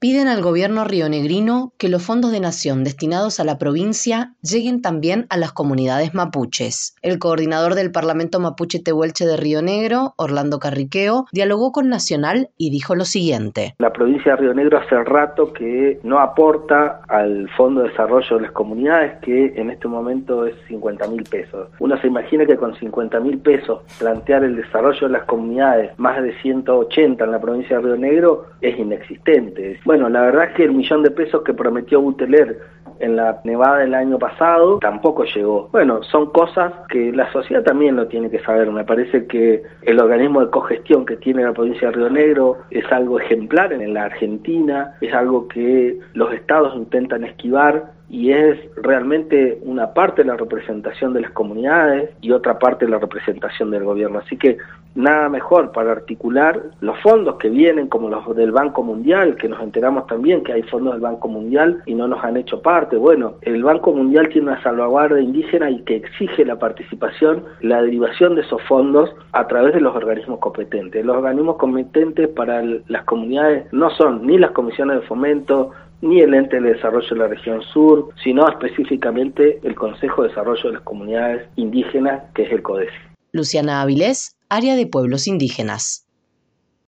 piden al gobierno rionegrino que los fondos de nación destinados a la provincia lleguen también a las comunidades mapuches. El coordinador del Parlamento Mapuche Tehuelche de Río Negro, Orlando Carriqueo, dialogó con Nacional y dijo lo siguiente. La provincia de Río Negro hace rato que no aporta al Fondo de Desarrollo de las Comunidades, que en este momento es 50.000 pesos. Uno se imagina que con 50.000 pesos plantear el desarrollo de las comunidades, más de 180 en la provincia de Río Negro, es inexistente. Bueno, la verdad es que el $1.000.000 que prometió Buteler en la nevada del año pasado tampoco llegó. Bueno, son cosas que la sociedad también lo tiene que saber. Me parece que el organismo de cogestión que tiene la provincia de Río Negro es algo ejemplar en la Argentina, es algo que los estados intentan esquivar, y es realmente una parte de la representación de las comunidades y otra parte de la representación del gobierno. Así que nada mejor para articular los fondos que vienen, como los del Banco Mundial, que nos enteramos también que hay fondos del Banco Mundial y no nos han hecho parte. Bueno, el Banco Mundial tiene una salvaguardia indígena y que exige la participación, la derivación de esos fondos a través de los organismos competentes. Los organismos competentes para las comunidades no son ni las comisiones de fomento, ni el Ente de Desarrollo de la Región Sur, sino específicamente el Consejo de Desarrollo de las Comunidades Indígenas, que es el CODESI. Luciana Avilés, Área de Pueblos Indígenas.